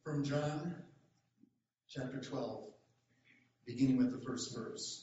From John chapter 12, beginning with the first verse.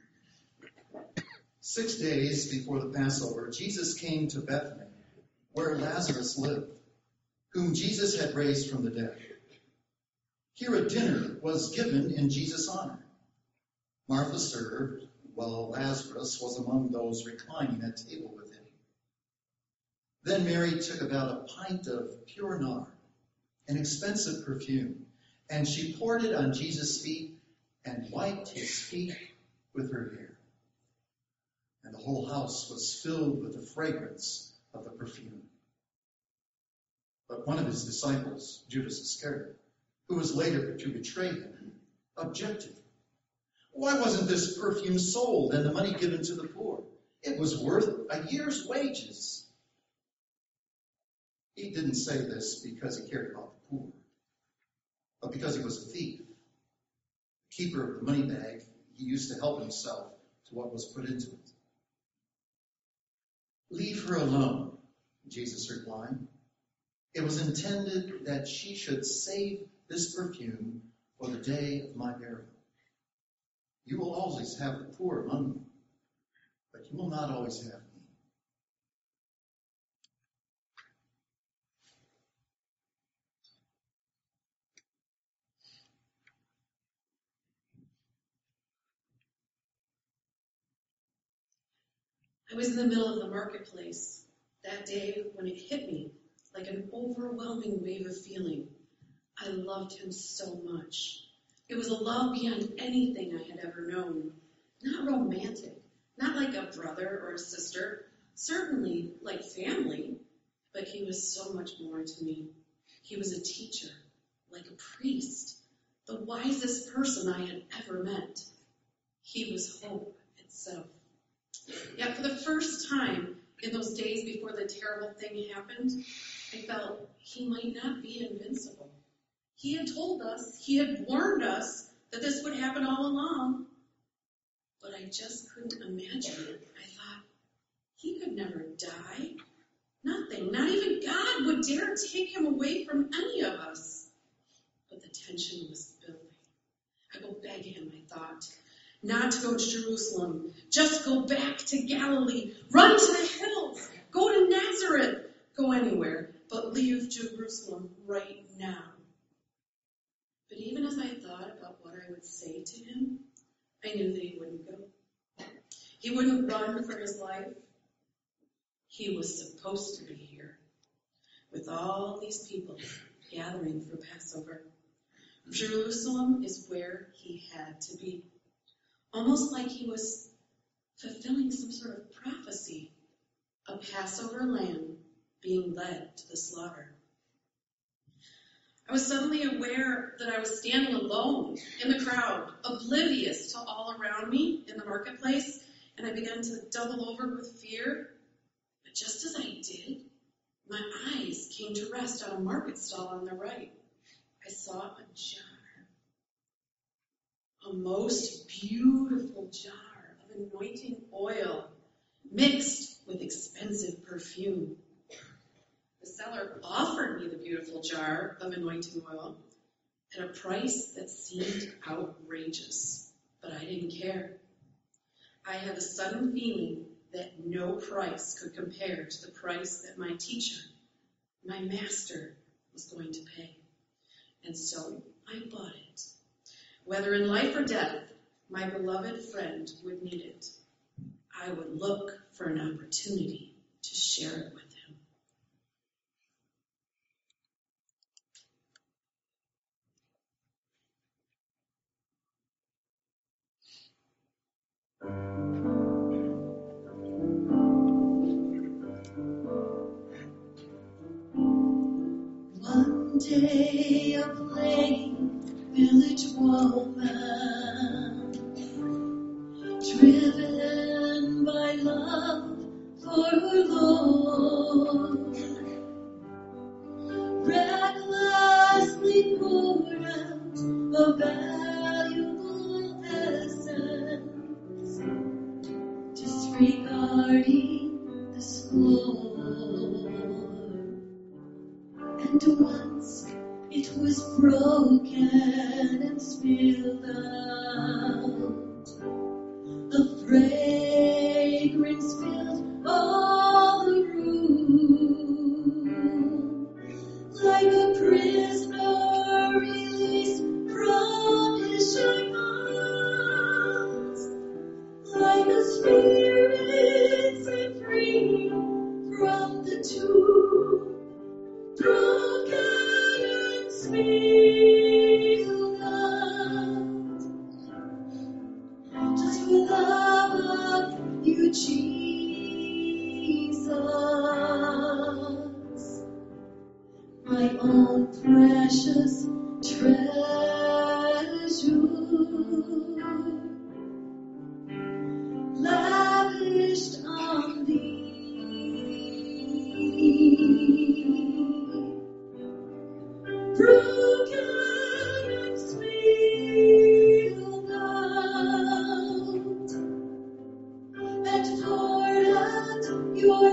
6 days before the Passover, Jesus came to Bethany, where Lazarus lived, whom Jesus had raised from the dead. Here a dinner was given in Jesus' honor. Martha served, while Lazarus was among those reclining at table with him. Then Mary took about a pint of pure nard, an expensive perfume, and she poured it on Jesus' feet and wiped his feet with her hair. And the whole house was filled with the fragrance of the perfume. But one of his disciples, Judas Iscariot, who was later to betray him, objected. Why wasn't this perfume sold and the money given to the poor? It was worth a year's wages. He didn't say this because he cared about the poor, but because he was a thief. The keeper of the money bag, he used to help himself to what was put into it. Leave her alone, Jesus replied. It was intended that she should save this perfume for the day of my burial. You will always have the poor among you, but you will not always have me. I was in the middle of the marketplace that day when it hit me like an overwhelming wave of feeling. I loved him so much. It was a love beyond anything I had ever known. Not romantic, not like a brother or a sister, certainly like family, but he was so much more to me. He was a teacher, like a priest, the wisest person I had ever met. He was hope itself. Yet for the first time in those days before the terrible thing happened, I felt he might not be invincible. He had told us, he had warned us that this would happen all along, but I just couldn't imagine it. I thought, he could never die. Nothing, not even God would dare take him away from any of us. But the tension was building. I will beg him, I thought, not to go to Jerusalem. Just go back to Galilee. Run to the hills. Go to Nazareth. Go anywhere, but leave Jerusalem right now. But even as I thought about what I would say to him, I knew that he wouldn't go. He wouldn't run for his life. He was supposed to be here with all these people gathering for Passover. Jerusalem is where he had to be. Almost like he was fulfilling some sort of prophecy, a Passover lamb being led to the slaughter. I was suddenly aware that I was standing alone in the crowd, oblivious to all around me in the marketplace, and I began to double over with fear. But just as I did, my eyes came to rest on a market stall on the right. I saw a jar. A most beautiful jar of anointing oil mixed with expensive perfume. The seller offered me the beautiful jar of anointing oil at a price that seemed outrageous, but I didn't care. I had a sudden feeling that no price could compare to the price that my teacher, my master, was going to pay. And so I bought it. Whether in life or death, my beloved friend would need it. I would look for an opportunity to share it with him. One day a plain village woman, driven by love for her Lord, recklessly poured out a valuable essence, disregarding the score. And once it was broken and spilled out. A fragrance filled all the room, like a prisoner released from his shackles, like a spirit set free from the tomb, broken and spilled out. Just for love of you, Jesus, my own precious treasure, lavished on thee, broken and spilled out, and poured at your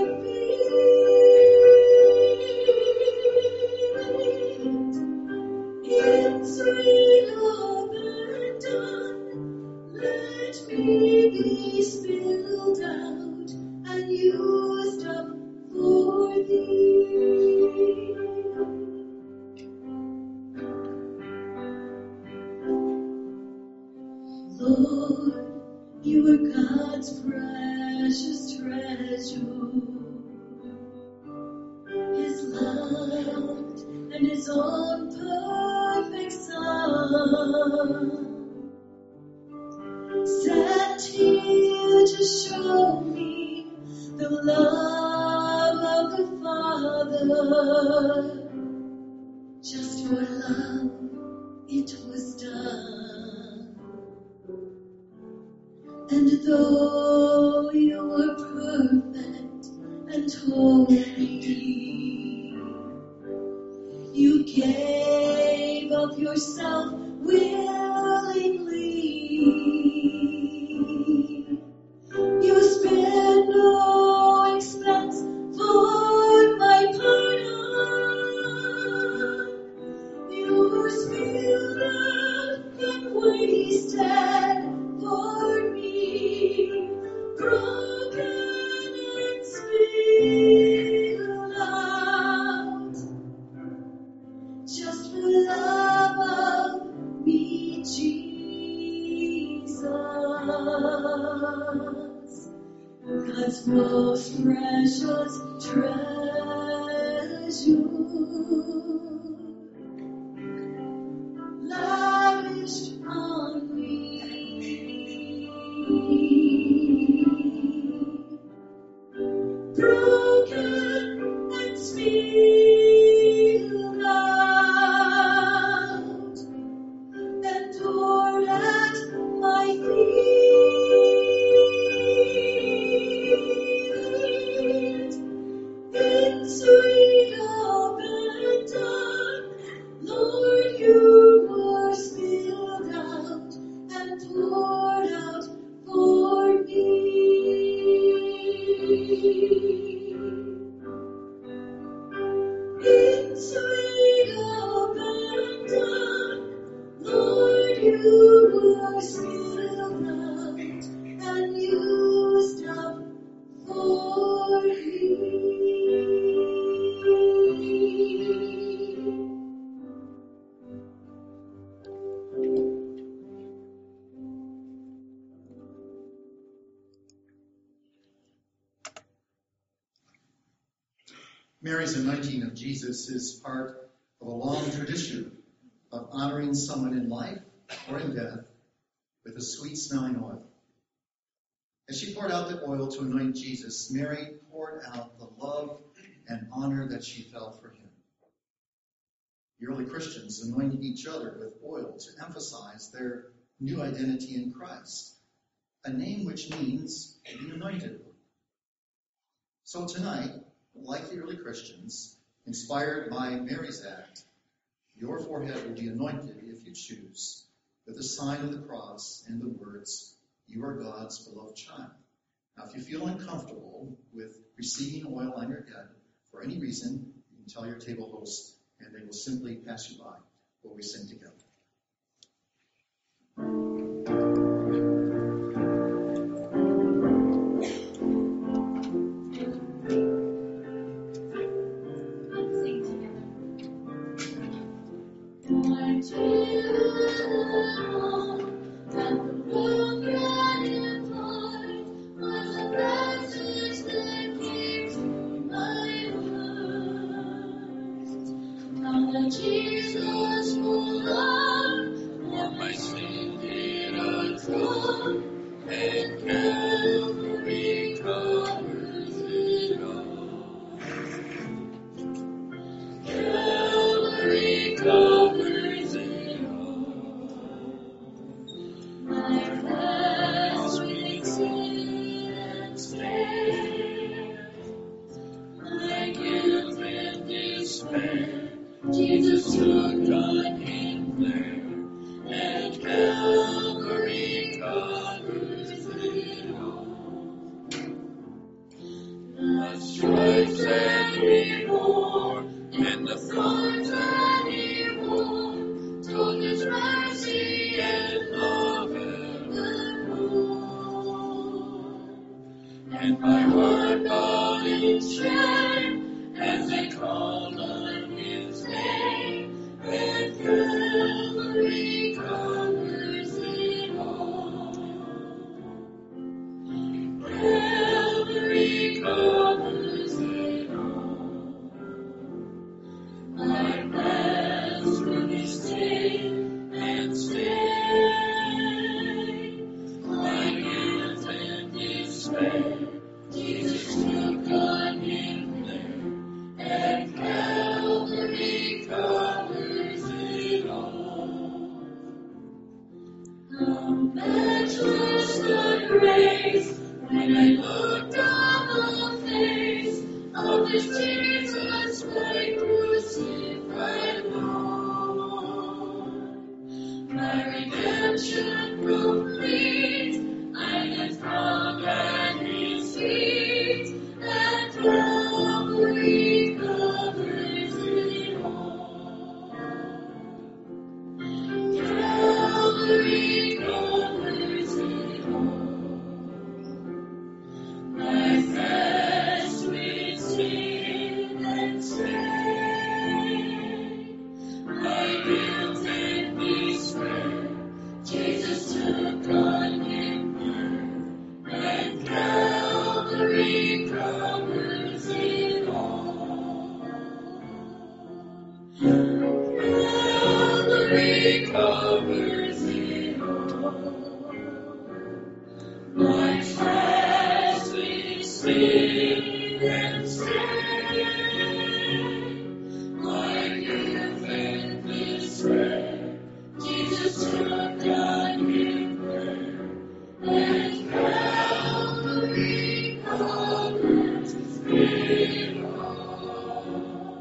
feet, in sweet abandon. Let me be spilled out and used up for thee. Lord, you are God's precious treasure, His loved and His own perfect Son, sent here to show me the love of the Father. Just for love it was done. And though you were perfect and holy, you gave of yourself willingly. You spared no expense for my pardon. You were spilled out and wasted for me, broken and spilled out, just for love of me, Jesus, God's most precious treasure, lavished on me, broken and spilled out, and poured at my feet, in sweet abandon. Lord, you were spilled out and poured out for me. In sweet abandon, Lord, you were spilled out and used up for me. Mary's anointing of Jesus is part of a long tradition of honoring someone in life or in death with a sweet-smelling oil. As she poured out the oil to anoint Jesus, Mary poured out the love and honor that she felt for him. The early Christians anointed each other with oil to emphasize their new identity in Christ, a name which means the anointed one. So tonight, like the early Christians, inspired by Mary's act, your forehead will be anointed, if you choose, with the sign of the cross and the words, "You are God's beloved child." Now, if you feel uncomfortable with receiving oil on your head for any reason, you can tell your table host, and they will simply pass you by. will we sing together. Jesus, full love, for my sin did atone, and Calvary covers it all. Calvary covers it all. My past with sin and shame, my guilt and despair, Jesus took on him there, and Calvary covers it all. The stripes that he bore, and the thorns that he bore, told his mercy and love evermore. And my heart bowed in shame as they called on his name, and Calvary covers it all. Calvary covers it all. My past really stain and stain, my guilt and despair, Jesus took on him there, and Calvary covers it all. How matchless the grace, when I looked on the face of this Jesus, my crucified Lord. My redemption complete, I am found at his feet, and Calvary covers it all. Calvary covers it all. My past with sin and shame, my guilt and despair, Jesus took on him there, and Calvary covers it all. Calvary covers it all. My past with sin and shame, my guilt and despair, Jesus took on him there, and Calvary covers it all.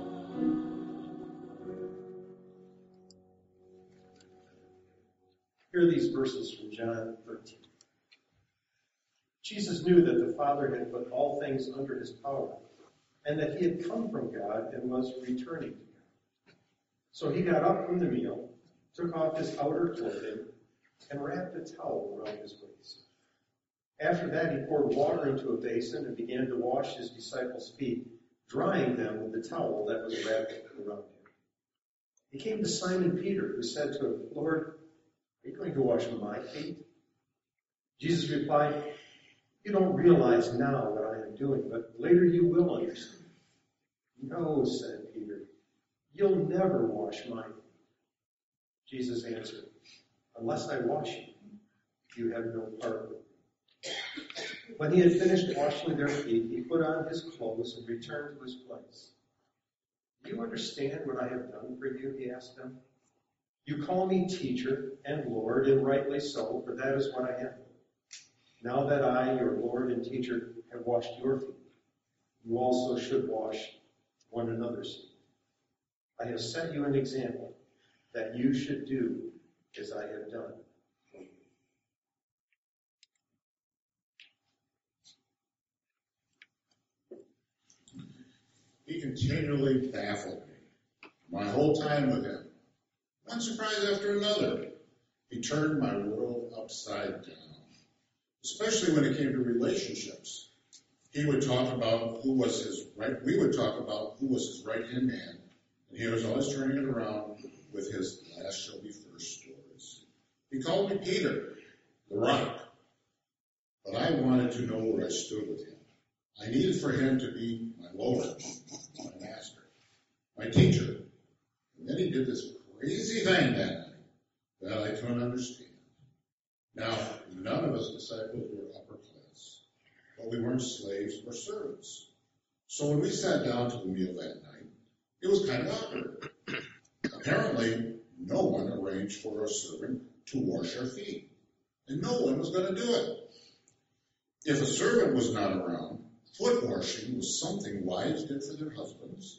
Hear these verses from John 13. Jesus knew that the Father had put all things under his power, and that he had come from God and was returning to God. So he got up from the meal, took off his outer clothing, and wrapped a towel around his waist. After that, he poured water into a basin and began to wash his disciples' feet, drying them with the towel that was wrapped around him. He came to Simon Peter, who said to him, "Lord, are you going to wash my feet?" Jesus replied, "You don't realize now what I am doing, but later you will understand." "No," said Peter, "you'll never wash my feet." Jesus answered, "Unless I wash you, you have no part with me." When he had finished washing their feet, he put on his clothes and returned to his place. "Do you understand what I have done for you?" he asked them. "You call me teacher and Lord, and rightly so, for that is what I am. Now that I, your Lord and teacher, have washed your feet, you also should wash one another's feet. I have set you an example that you should do as I have done." He continually baffled me my whole time with him. One surprise after another. He turned my world upside down, especially when it came to relationships. He would talk about who was his right, we would talk about who was his right-hand man, and he was always turning it around with his last shall be first stories. He called me Peter, the rock, but I wanted to know where I stood with him. I needed for him to be my Lord, my master, my teacher. And then he did this crazy thing that night that I couldn't understand. Now, none of us disciples were upper class, but we weren't slaves or servants. So when we sat down to the meal that night, it was kind of awkward. Apparently, no one arranged for a servant to wash our feet, and no one was going to do it. If a servant was not around, foot washing was something wives did for their husbands,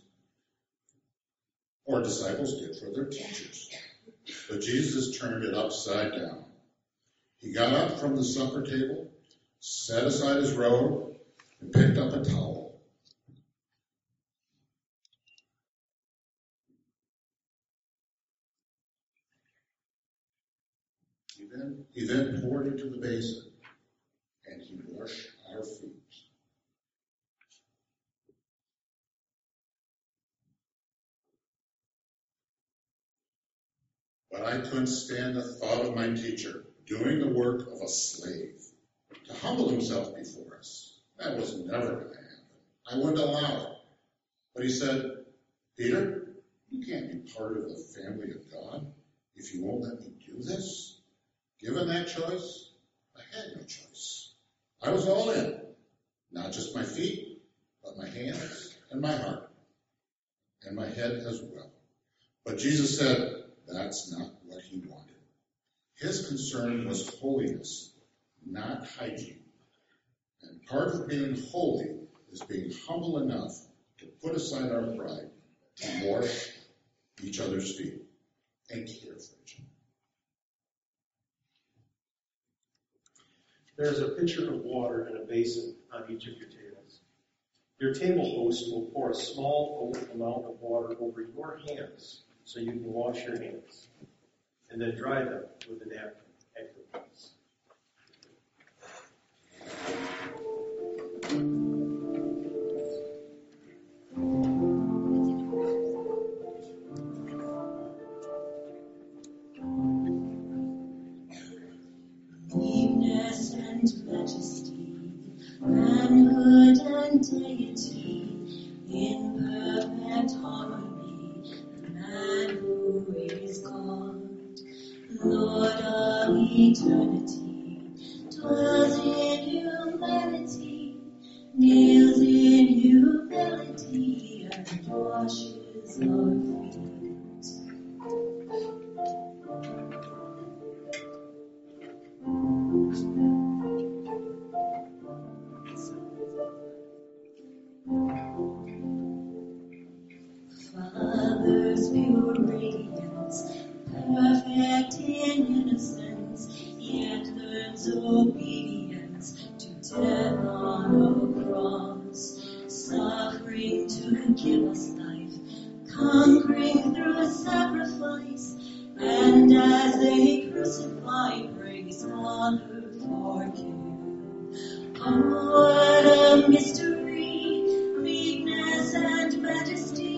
or disciples did for their teachers. But Jesus turned it upside down. He got up from the supper table, set aside his robe, and picked up a towel. He then poured into the basin, and he washed our feet. But I couldn't stand the thought of my teacher doing the work of a slave, to humble himself before us. That was never going to happen. I wouldn't allow it. But he said, Peter, you can't be part of the family of God if you won't let me do this. Given that choice, I had no choice. I was all in. Not just my feet, but my hands and my heart, and my head as well. But Jesus said, that's not what he wanted. His concern was holiness, not hygiene. And part of being holy is being humble enough to put aside our pride, to wash each other's feet, and care for each other. There's a pitcher of water and a basin on each of your tables. Your table host will pour a small amount of water over your hands so you can wash your hands, and then dry them with a napkin at your place. Meekness and majesty, manhood and deity, in perfect harmony, the man who is God, Lord of eternity, dwells in humanity, kneels in humility, and washes our feet. Father's pure radiance, perfect in innocence, yet learns obedience to death on a cross, suffering to give us life, conquering through a sacrifice, and as they crucify, praise Father for you. Oh, what a mystery, meekness and majesty.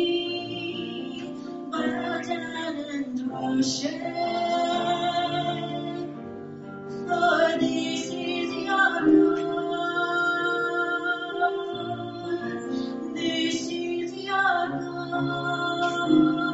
Bow down and worship, for this is your God. This is your God.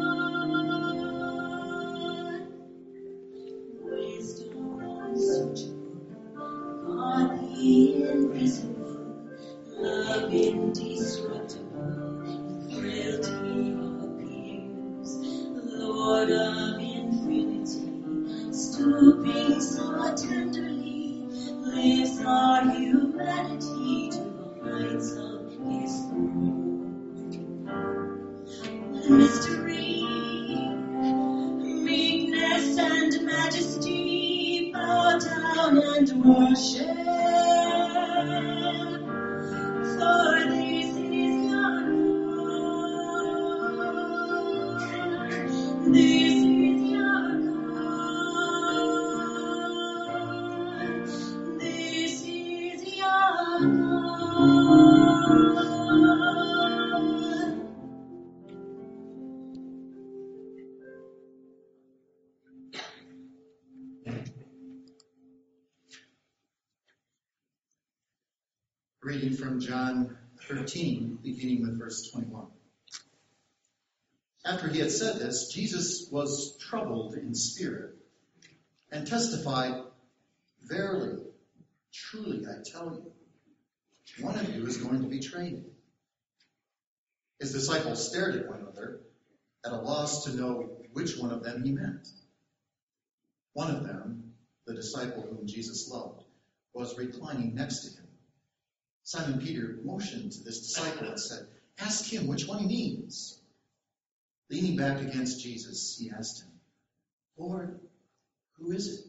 Wisdom unsearchable, God the invisible, love indestructible, in frailty appears, Lord of infinity, stooping so tenderly, lifts our humanity to the heights of his throne. Mystery, meekness and majesty, bow down and worship, for this is your God. This Reading from John 13, beginning with verse 21. After he had said this, Jesus was troubled in spirit and testified, "Verily, truly, I tell you, one of you is going to betray me." His disciples stared at one another, at a loss to know which one of them he meant. One of them, the disciple whom Jesus loved, was reclining next to him. Simon Peter motioned to this disciple and said, "Ask him which one he means." Leaning back against Jesus, he asked him, "Lord, who is it?"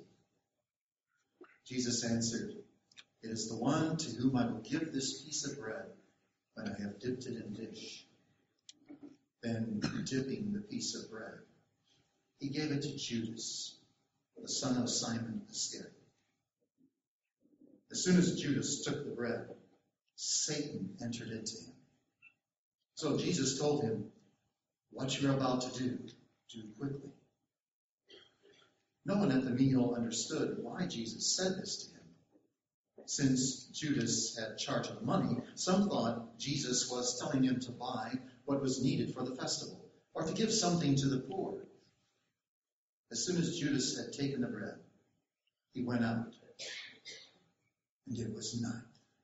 Jesus answered, "It is the one to whom I will give this piece of bread when I have dipped it in dish." Then, dipping the piece of bread, he gave it to Judas, the son of Simon Iscariot. As soon as Judas took the bread, Satan entered into him. So Jesus told him, "What you're about to do quickly." No one at the meal understood why Jesus said this to him. Since Judas had charge of the money, some thought Jesus was telling him to buy what was needed for the festival, or to give something to the poor. As soon as Judas had taken the bread, he went out, and it was night.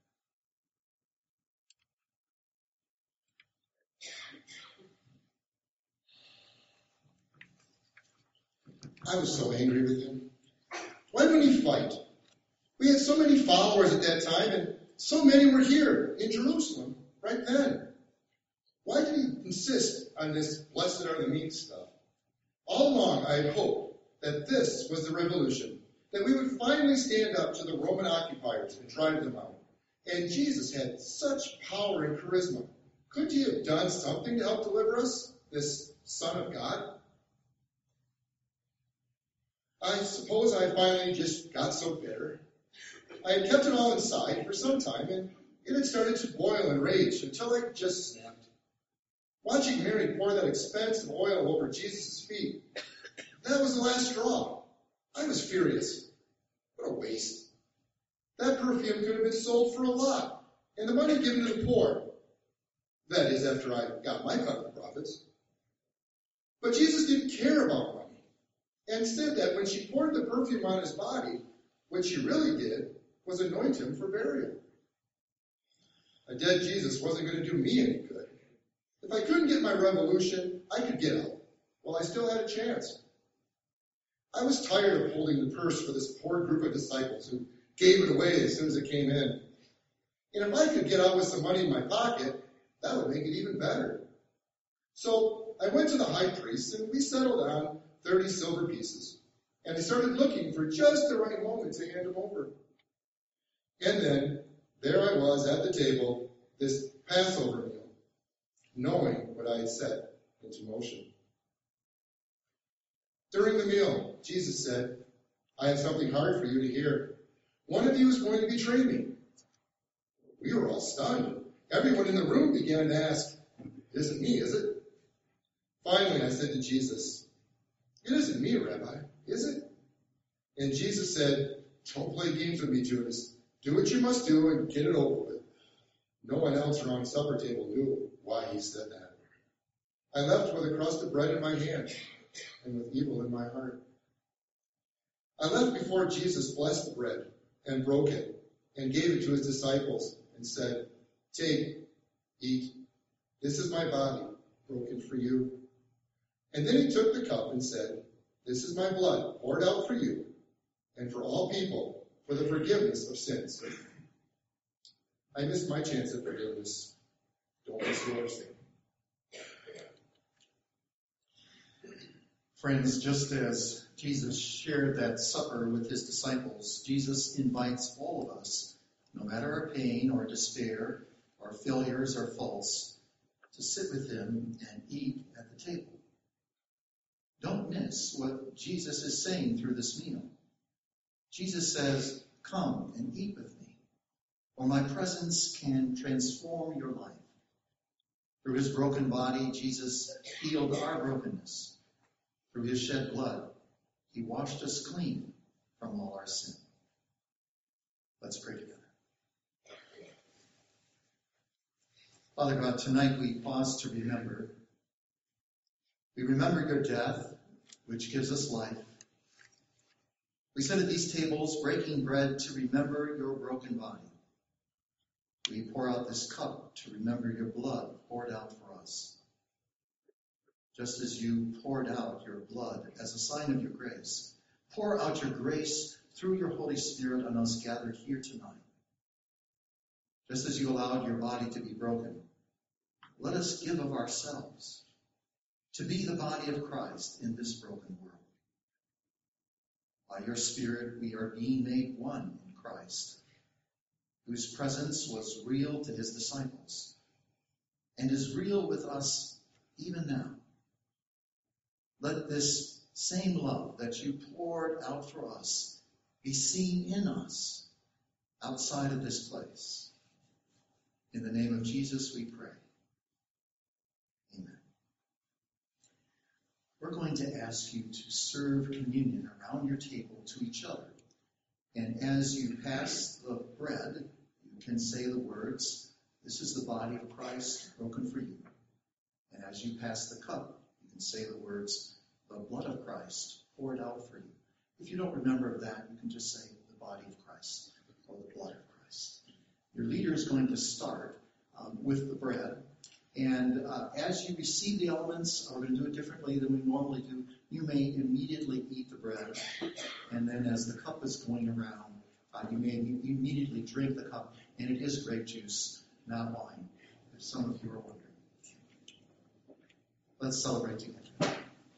I was so angry with him. Why wouldn't he fight? We had so many followers at that time, and so many were here in Jerusalem right then. Why did he insist on this blessed are the meek stuff? All along, I had hoped that this was the revolution, that we would finally stand up to the Roman occupiers and drive them out. And Jesus had such power and charisma. Couldn't he have done something to help deliver us, this Son of God? I suppose I finally just got so bitter. I had kept it all inside for some time, and it had started to boil and rage until I just snapped. Watching Mary pour that expensive oil over Jesus' feet, that was the last straw. I was furious. What a waste. That perfume could have been sold for a lot, and the money given to the poor. That is, after I got my cut of the profits. But Jesus didn't care about money, and said that when she poured the perfume on his body, what she really did was anoint him for burial. A dead Jesus wasn't going to do me any good. If I couldn't get my revolution, I could get out. Well, I still had a chance. I was tired of holding the purse for this poor group of disciples who gave it away as soon as it came in. And if I could get out with some money in my pocket, that would make it even better. So I went to the high priest, and we settled on 30 silver pieces. And I started looking for just the right moment to hand them over. And then, there I was at the table, this Passover meal, knowing what I had set into motion. During the meal, Jesus said, "I have something hard for you to hear. One of you is going to betray me." We were all stunned. Everyone in the room began to ask, "It isn't me, is it?" Finally, I said to Jesus, "It isn't me, Rabbi, is it?" And Jesus said, "Don't play games with me, Judas. Do what you must do and get it over with." No one else around the supper table knew why he said that. I left with a crust of bread in my hand and with evil in my heart. I left before Jesus blessed the bread and broke it and gave it to his disciples and said, "Take, eat. This is my body broken for you." And then he took the cup and said, "This is my blood poured out for you and for all people for the forgiveness of sins." I missed my chance at forgiveness. Don't miss yours. Friends, just as Jesus shared that supper with his disciples, Jesus invites all of us, no matter our pain or despair, our failures or faults, to sit with him and eat at the table. Don't miss what Jesus is saying through this meal. Jesus says, "Come and eat with me, for my presence can transform your life." Through his broken body, Jesus healed our brokenness. Through his shed blood, he washed us clean from all our sin. Let's pray together. Father God, tonight we pause to remember. We remember your death, which gives us life. We sit at these tables breaking bread to remember your broken body. We pour out this cup to remember your blood poured out for us. Just as you poured out your blood as a sign of your grace, pour out your grace through your Holy Spirit on us gathered here tonight. Just as you allowed your body to be broken, let us give of ourselves to be the body of Christ in this broken world. By your Spirit, we are being made one in Christ, whose presence was real to his disciples and is real with us even now. Let this same love that you poured out for us be seen in us outside of this place. In the name of Jesus, we pray. Amen. We're going to ask you to serve communion around your table to each other. And as you pass the bread, you can say the words, "This is the body of Christ broken for you." And as you pass the cup, you can say the words, "The blood of Christ poured out for you." If you don't remember that, you can just say the body of Christ or the blood of Christ. Your leader is going to start with the bread. And as you receive the elements, we're going to do it differently than we normally do. You may immediately eat the bread. And then as the cup is going around, you may immediately drink the cup. And it is grape juice, not wine, if some of you are wondering. Let's celebrate together.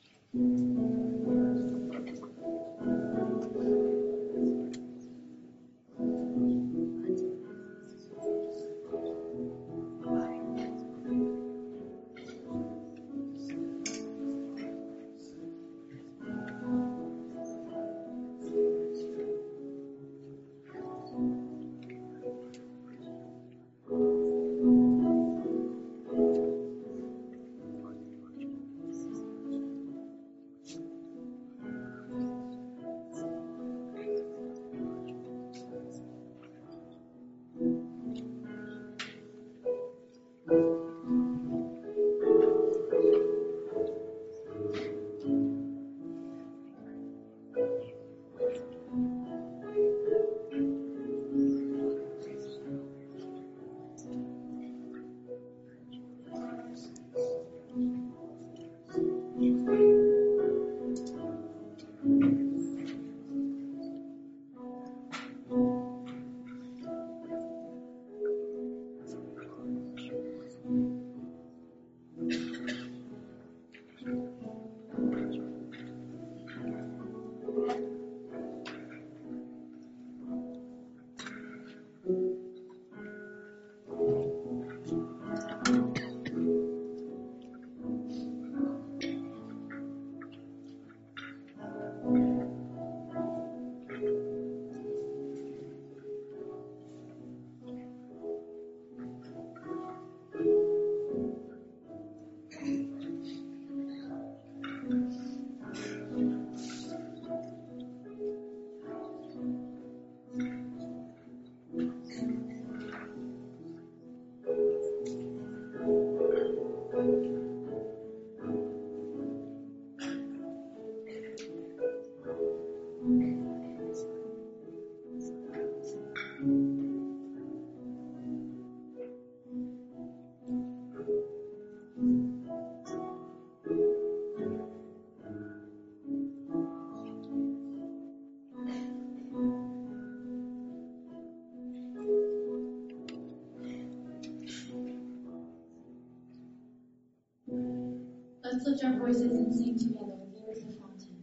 Let's lift our voices and sing together. There is a fountain.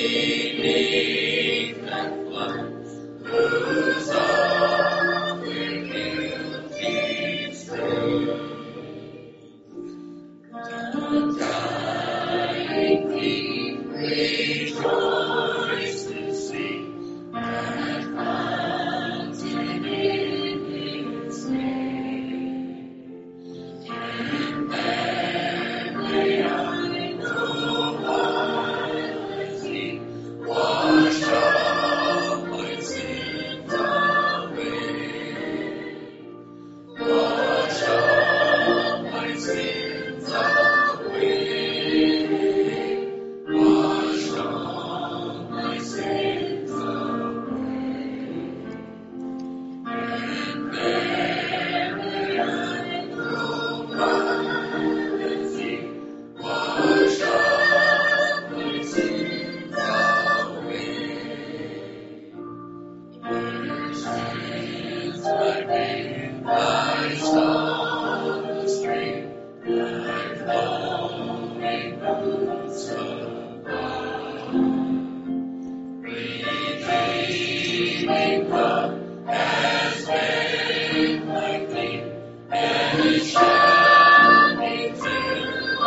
beneath that flood, whose all their guilty stream. The dying thief rejoiced to see that fountain in his name. And there lay I the while as he washed all my sins away. Wash all my sins away. Wash all my sins away. And there lay I the while as he washed all my sins away. Where stands my name, thy song stream, thy flowing roots above. Redeeming love has made my theme, and it shall be till I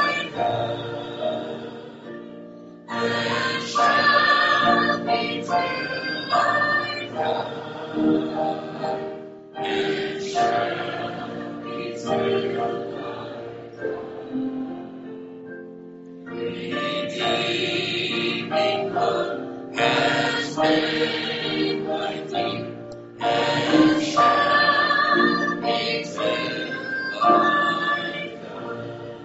come. And shall be till I come. And shall be till I redeeming love has made my theme, and shall be till I come.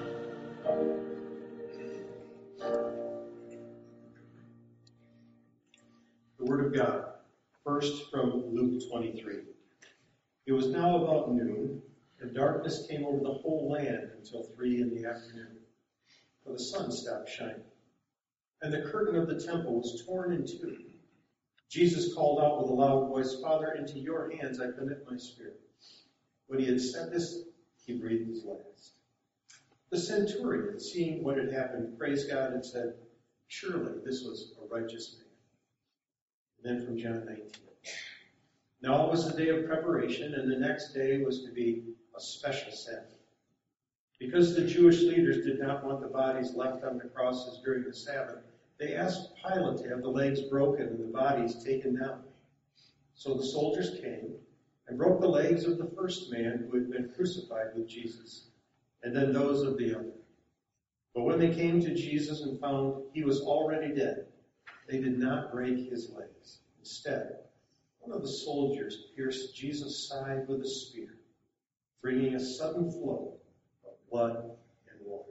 The Word of God. First from Luke 23. It was now about noon, and darkness came over the whole land until 3 p.m, for the sun stopped shining. And the curtain of the temple was torn in two. Jesus called out with a loud voice, Father, into your hands I commit my spirit. When he had said this, he breathed his last. The centurion, seeing what had happened, praised God and said, surely this was a righteous man. And then from John 19. Now it was the day of preparation, and the next day was to be a special Sabbath. Because the Jewish leaders did not want the bodies left on the crosses during the Sabbath, they asked Pilate to have the legs broken and the bodies taken down. So the soldiers came and broke the legs of the first man who had been crucified with Jesus, and then those of the other. But when they came to Jesus and found he was already dead, they did not break his legs. Instead, one of the soldiers pierced Jesus' side with a spear, bringing a sudden flow of blood and water.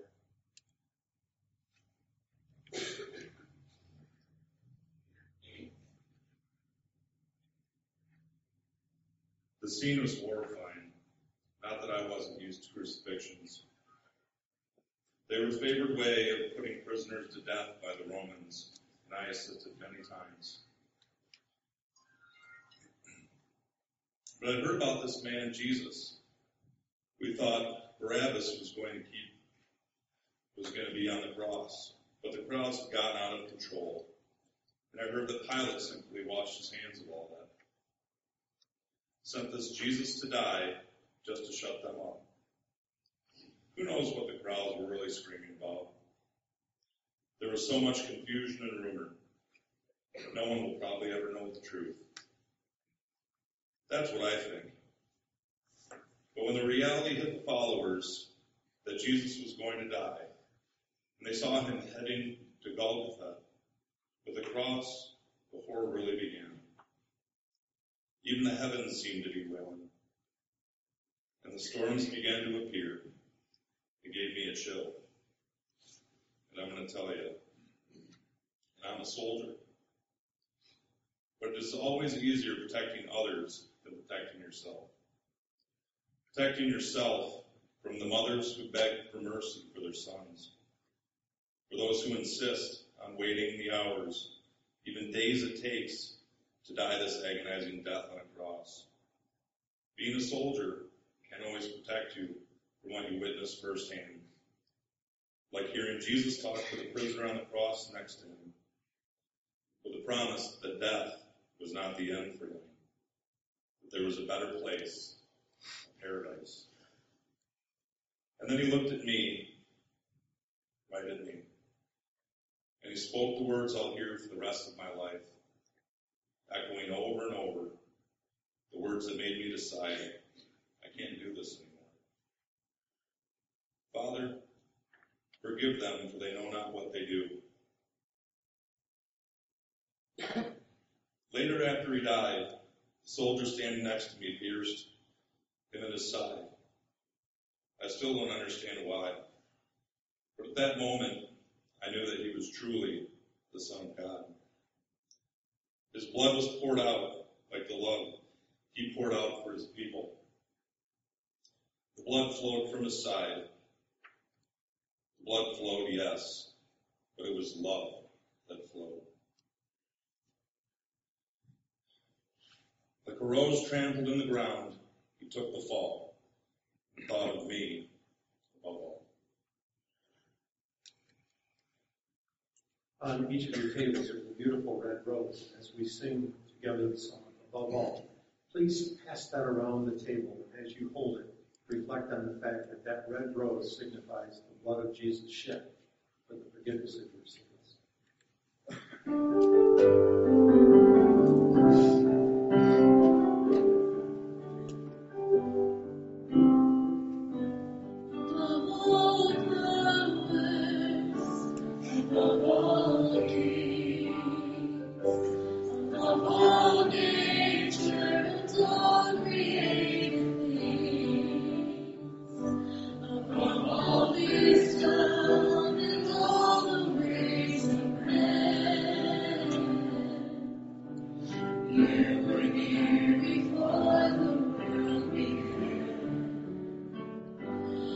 The scene was horrifying. Not that I wasn't used to crucifixions. They were a favored way of putting prisoners to death by the Romans, and I assisted many times. But I'd heard about this man, Jesus. We thought Barabbas was going to be on the cross, but the crowds had gotten out of control, and I heard that Pilate simply washed his hands of all that. Sent this Jesus to die just to shut them up. Who knows what the crowds were really screaming about? There was so much confusion and rumor. No one will probably ever know the truth. That's what I think. But when the reality hit the followers that Jesus was going to die, and they saw him heading to Golgotha with the cross, the horror really began. Even the heavens seemed to be wailing. And the storms began to appear. It gave me a chill. And I'm going to tell you, and I'm a soldier. But it's always easier protecting others than protecting yourself. Protecting yourself from the mothers who beg for mercy for their sons. For those who insist on waiting the hours, even days it takes to die this agonizing death on a cross. Being a soldier can always protect you from what you witness firsthand. Like hearing Jesus talk to the prisoner on the cross next to him, with the promise that death was not the end for them, that there was a better place, paradise. And then he looked at me, right at me, and he spoke the words I'll hear for the rest of my life, echoing over and over the words that made me decide I can't do this anymore. Father, forgive them, for they know not what they do. Later, after he died, the soldier standing next to me pierced him in his side. I still don't understand why. But at that moment, I knew that he was truly the Son of God. His blood was poured out like the love he poured out for his people. The blood flowed from his side. The blood flowed, yes, but it was love that flowed. Like a rose trampled in the ground, he took the fall and thought of me above all. On each of your tables, there's a beautiful red rose. As we sing together the song, Above All, please pass that around the table. As you hold it, reflect on the fact that that red rose signifies the blood of Jesus shed for the forgiveness of your sins.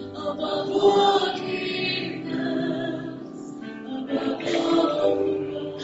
Above all kingdoms, above all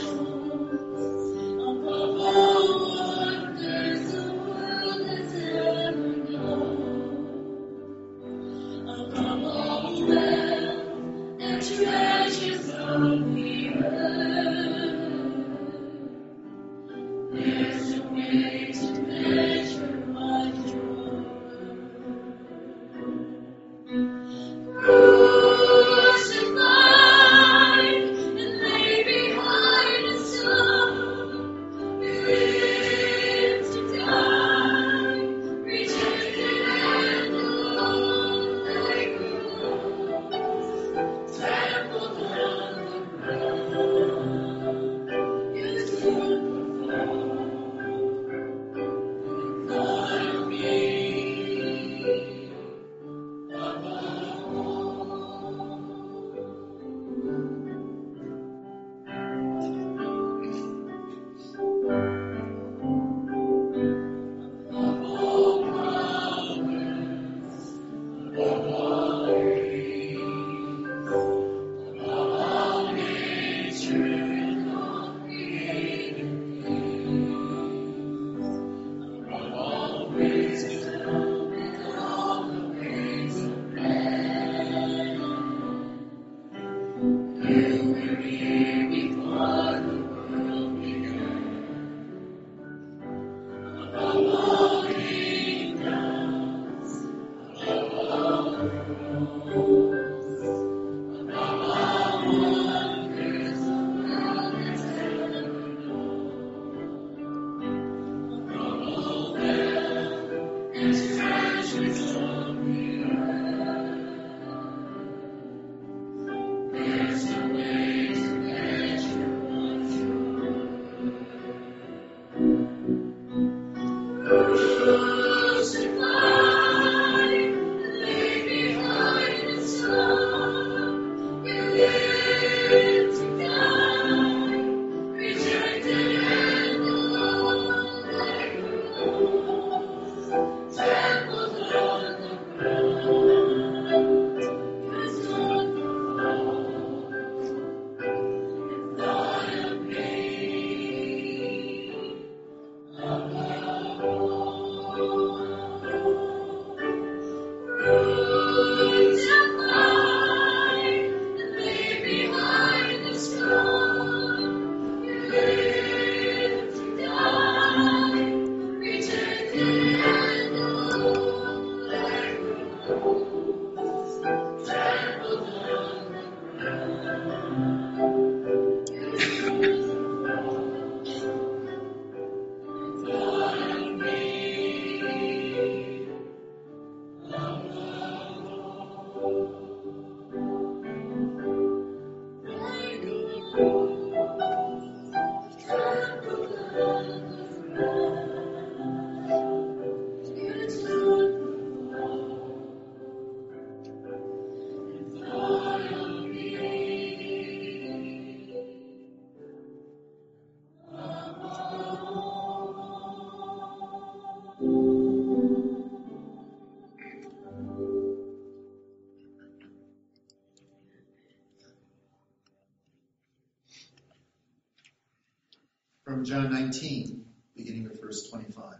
From John 19, beginning with verse 25.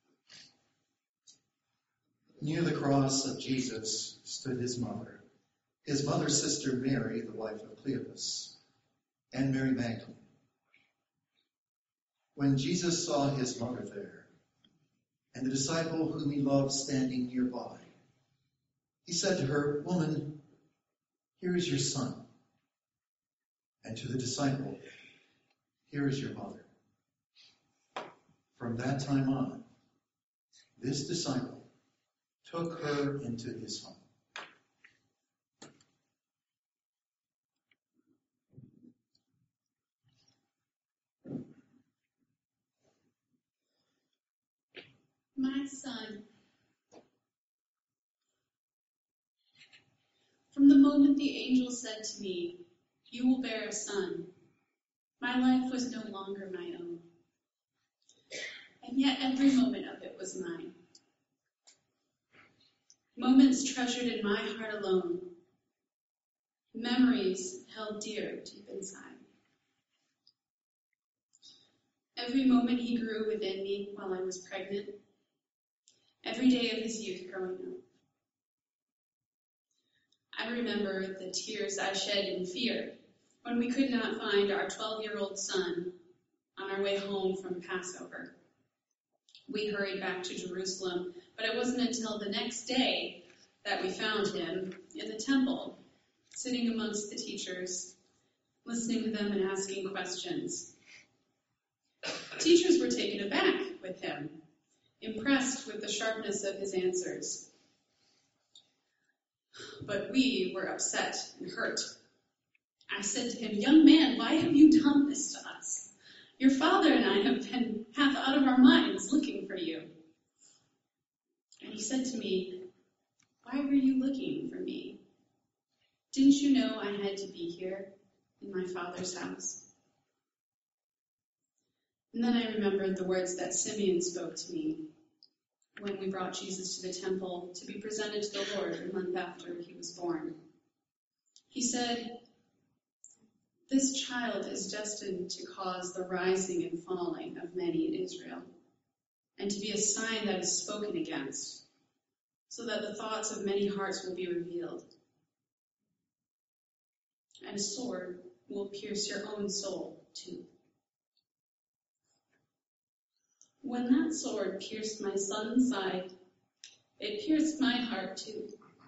Near the cross of Jesus stood his mother's sister Mary, the wife of Cleopas, and Mary Magdalene. When Jesus saw his mother there, and the disciple whom he loved standing nearby, he said to her, "Woman, here is your son." And to the disciple, "Here is your mother." From that time on, this disciple took her into his home. My son, from the moment the angel said to me, "You will bear a son," my life was no longer my own. And yet every moment of it was mine. Moments treasured in my heart alone. Memories held dear deep inside. Every moment he grew within me while I was pregnant. Every day of his youth growing up. I remember the tears I shed in fear when we could not find our 12-year-old son on our way home from Passover. We hurried back to Jerusalem, but it wasn't until the next day that we found him in the temple, sitting amongst the teachers, listening to them and asking questions. Teachers were taken aback with him, impressed with the sharpness of his answers. But we were upset and hurt. I said to him, "Young man, why have you done this to us? Your father and I have been half out of our minds looking for you." And he said to me, "Why were you looking for me? Didn't you know I had to be here in my Father's house?" And then I remembered the words that Simeon spoke to me when we brought Jesus to the temple to be presented to the Lord a month after he was born. He said, "This child is destined to cause the rising and falling of many in Israel, and to be a sign that is spoken against, so that the thoughts of many hearts will be revealed. And a sword will pierce your own soul too." When that sword pierced my son's side, it pierced my heart too.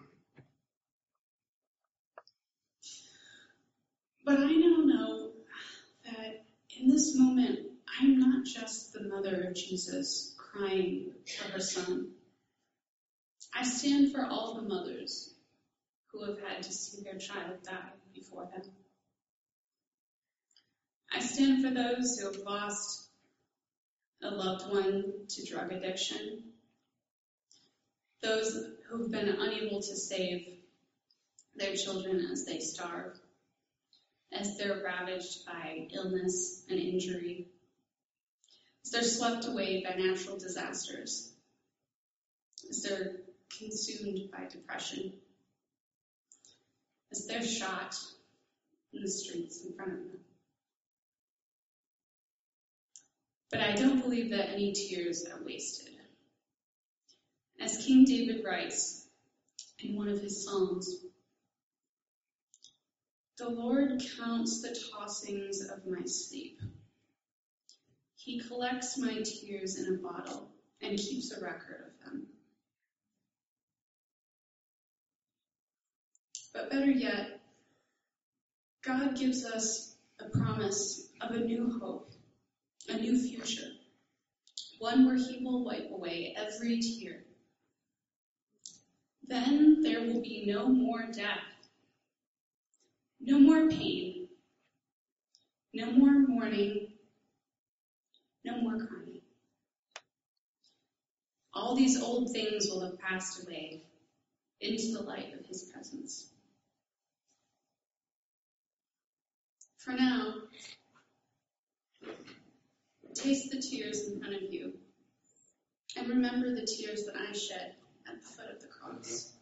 But I now know that in this moment, I'm not just the mother of Jesus crying for her son. I stand for all the mothers who have had to see their child die before them. I stand for those who have lost a loved one to drug addiction, those who've been unable to save their children as they starve, as they're ravaged by illness and injury, as they're swept away by natural disasters, as they're consumed by depression, as they're shot in the streets in front of them. But I don't believe that any tears are wasted. As King David writes in one of his Psalms, "The Lord counts the tossings of my sleep. He collects my tears in a bottle and keeps a record of them." But better yet, God gives us a promise of a new hope, a new future, one where he will wipe away every tear. Then there will be no more death, no more pain, no more mourning, no more crying. All these old things will have passed away into the light of his presence. For now, taste the tears in front of you, and remember the tears that I shed at the foot of the cross.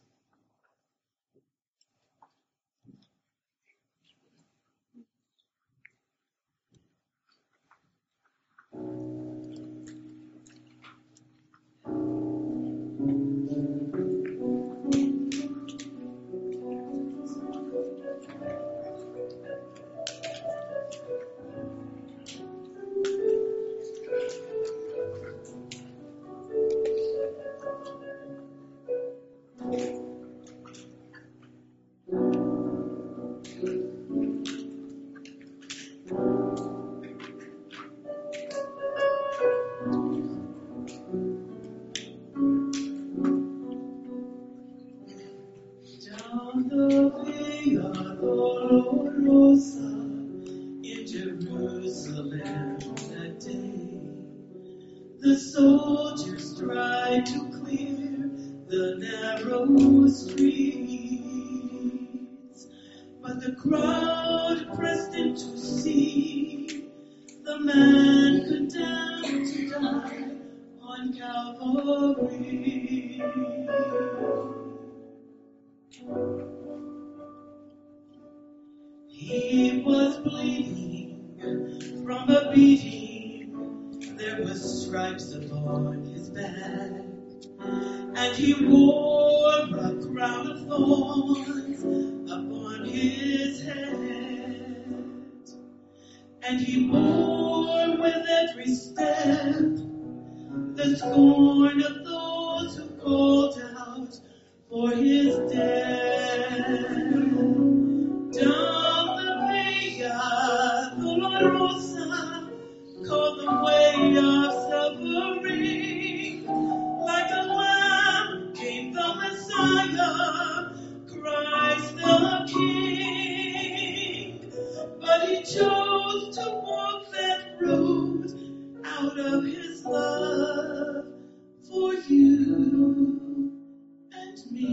Jerusalem that day, the soldiers tried to clear the narrow streets, but the crowd pressed in to see the man condemned to die on Calvary. He was bleeding from a beating. There were stripes upon his back, and he wore a crown of thorns upon his head. And he bore with every step the scorn of those who called out for his death. Down the Via Dolorosa, called the way of suffering, like a lamb came the Messiah, Christ the King. But he chose to walk that road out of his love for you and me.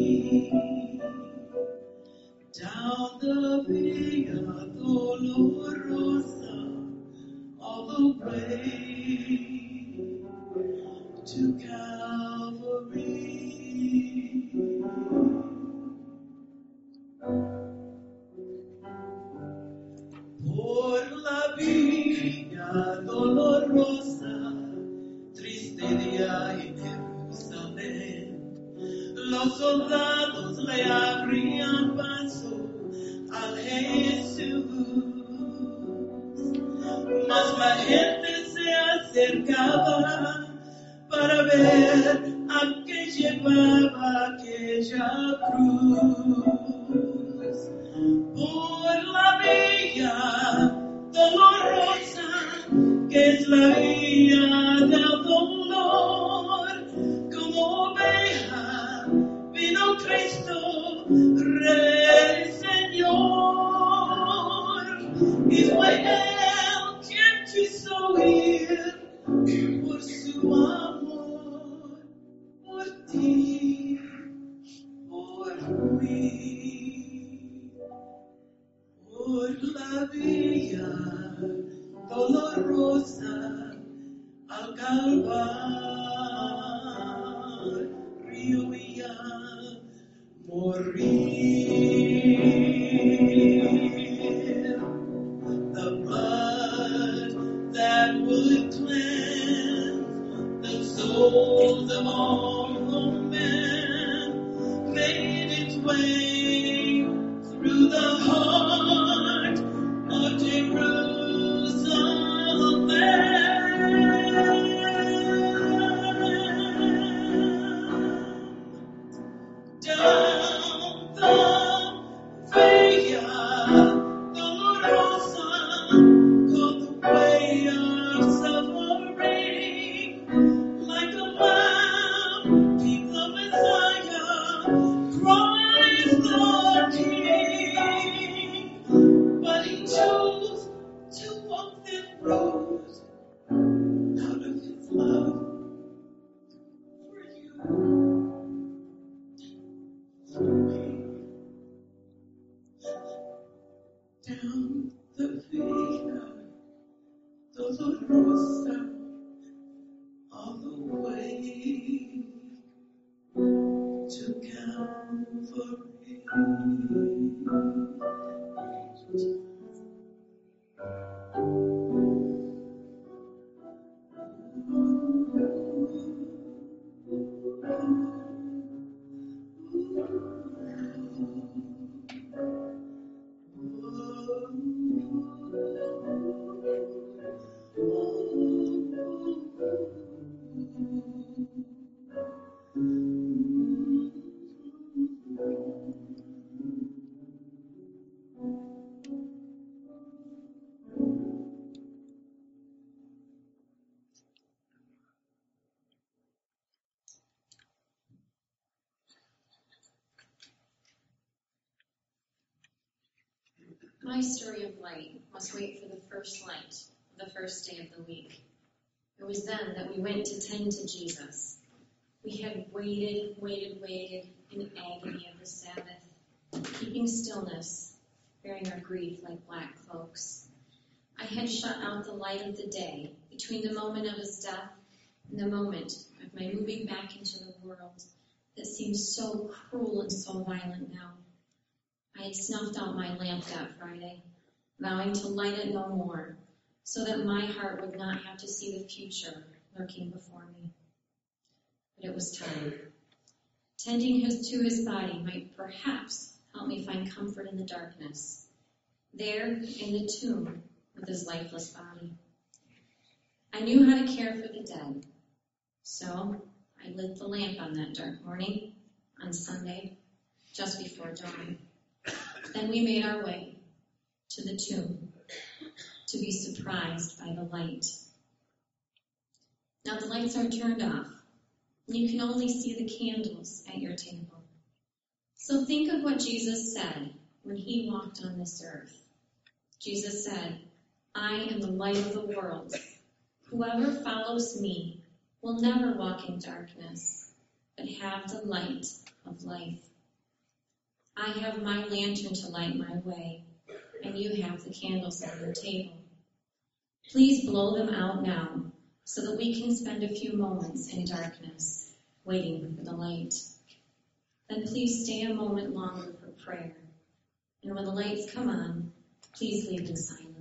Down the Via Dolorosa, all the way to Calvary. Por la Via Dolorosa, triste día en Jerusalén, los soldados le abrían paso al Jesús, mas la gente se acercaba para ver a que llevaba aquella cruz. Por la Via Dolorosa, que es la vía del dolor, como oveja vino Cristo, Rey Señor, y fue Él quien quiso ir por su amor, por ti, por mí. Por la Via Dolorosa al Calvario iba a morir. The blood that would cleanse the souls of all men made its way through the heart of Jerusalem. Down the Via Dolorosa, called the way of suffering, like a lamb came the Messiah, Christ the King. But he chose to walk that road out of his love for you, for me. Down the Via Dolorosa, all the way to Calvary. Oh, My story of light must wait for the first light of the first day of the week. It was then that we went to tend to Jesus. We had waited in agony of the Sabbath, keeping stillness, bearing our grief like black cloaks. I had shut out the light of the day between the moment of his death and the moment of my moving back into the world that seems so cruel and so violent now. I had snuffed out my lamp that Friday, vowing to light it no more, so that my heart would not have to see the future lurking before me. But it was time. Tending to his body might perhaps help me find comfort in the darkness, there in the tomb with his lifeless body. I knew how to care for the dead, so I lit the lamp on that dark morning, on Sunday, just before dawn. Then we made our way to the tomb to be surprised by the light. Now the lights are turned off, and you can only see the candles at your table. So think of what Jesus said when he walked on this earth. Jesus said, "I am the light of the world. Whoever follows me will never walk in darkness, but have the light of life." I have my lantern to light my way, and you have the candles on your table. Please blow them out now, so that we can spend a few moments in darkness, waiting for the light. Then please stay a moment longer for prayer, and when the lights come on, please leave in silence.